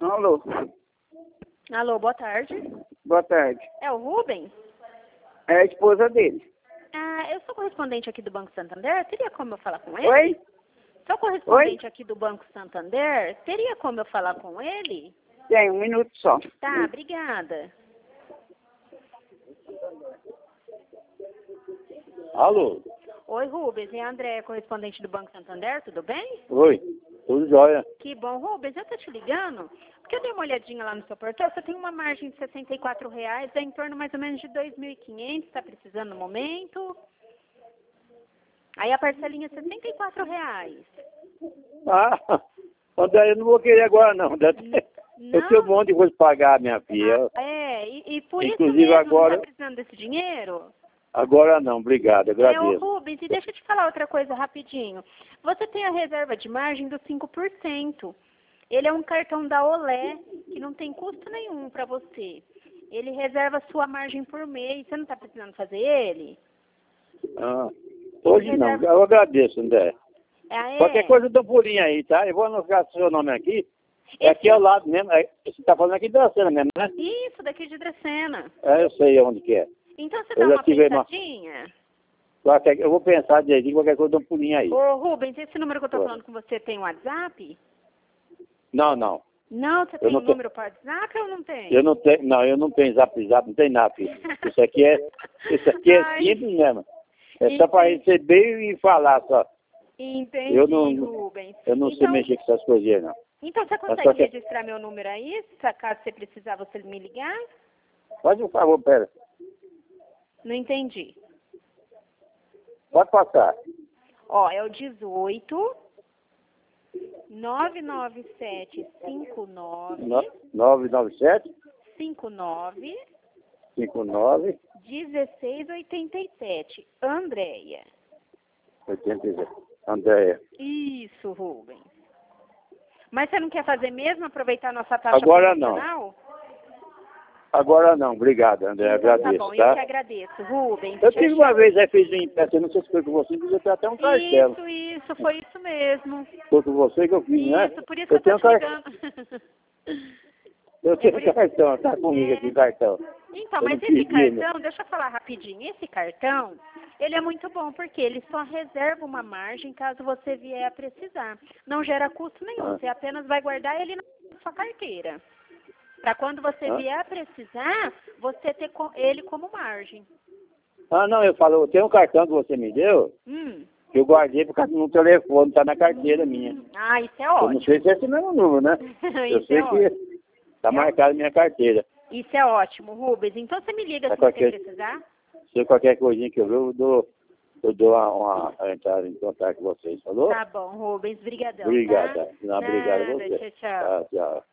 Alô? Alô, boa tarde. Boa tarde. É o Rubens? É a esposa dele. Ah, eu sou correspondente aqui do Banco Santander. Teria como eu falar com ele? Oi? Sou correspondente aqui do Banco Santander. Teria como eu falar com ele? Tem 1 minuto só. Tá, obrigada. Alô? Oi, Rubens. É a André, correspondente do Banco Santander. Tudo bem? Oi, tudo jóia. Que bom, Rubens. Eu tô te ligando porque eu dei uma olhadinha lá no seu portal. Você tem uma margem de R$ 64, é em torno mais ou menos de 2.500. Está precisando no momento? Aí a parcelinha é R$ 64. Ah, André, eu não vou querer agora não. Eu tenho um monte de coisa para pagar, minha filha. E por Inclusive, isso mesmo agora, não está precisando desse dinheiro? agora não, obrigado, Ô agradeço. Rubens, e deixa eu te falar outra coisa rapidinho. Você tem a reserva de margem dos 5%. Ele é um cartão da Olé, que não tem custo nenhum para você. Ele reserva a sua margem por mês. Você não está precisando fazer ele? Ah, hoje não, eu agradeço, André. Ah, é? Qualquer coisa eu dou pulinho aí, tá? Eu vou anotar o seu nome aqui. É aqui ao lado mesmo. Você está falando aqui da cena mesmo, né? Isso, daqui de Dracena. É, eu sei onde que é. Então você Eu dá já uma tive pensadinha? Eu vou pensar direitinho, qualquer coisa eu dou um pulinho aí. Ô Rubens, esse número que eu estou Oi. falando com você tem WhatsApp? Não, não. Não, você Eu tem um não tenho. número para WhatsApp ou não tem? Eu não tenho zap, não tem nada, filho. Isso aqui é Ai. simples mesmo. É só para receber e falar só. Entendi, Rubens. Eu não sei mexer com essas coisinhas, não. Então você só consegue que- registrar meu número aí? Se caso você precisar, você me ligar? Faz um favor, pera. Não entendi. Pode passar. Ó, é o 18 997 59 997 59 59 1687. Andréia. 87. Andréia. Isso, Rubens. Mas você não quer fazer mesmo? Aproveitar a nossa taxa Agora não. promocional? Agora não, obrigado, André, Então, agradeço, tá bom, tá? eu que agradeço, Rubens. Eu Tchau, tive uma tchau. vez, aí fiz um empréstimo, eu não sei se foi com você, mas eu tenho até um cartão. Foi isso mesmo. Foi com você que eu fiz, né? Isso, por isso que eu tenho tô te cartão. ligando. Eu tenho cartão, tá comigo aqui, cartão. Então, Eu mas não esse pedi, né? cartão, deixa eu falar rapidinho, esse cartão, ele é muito bom, porque ele só reserva uma margem caso você vier a precisar. Não gera custo nenhum, você apenas vai guardar ele na sua carteira. Para quando você vier a precisar, você ter ele como margem. Ah, não, eu tenho um cartão que você me deu, que eu guardei por causa do telefone, tá na carteira minha. Ah, isso é Eu ótimo. não sei se é esse mesmo número, né? Eu Isso sei é que ótimo. tá marcado na minha carteira. Isso é ótimo, Rubens. Então você me liga Tá se você qualquer- precisar. Se qualquer coisinha que eu ver, eu dou uma entrada em contato com vocês, falou? Tá bom, Rubens. Brigadão, Obrigado, tá? tá? Não, obrigado a Nada, você. tchau, tchau. Tá, tchau.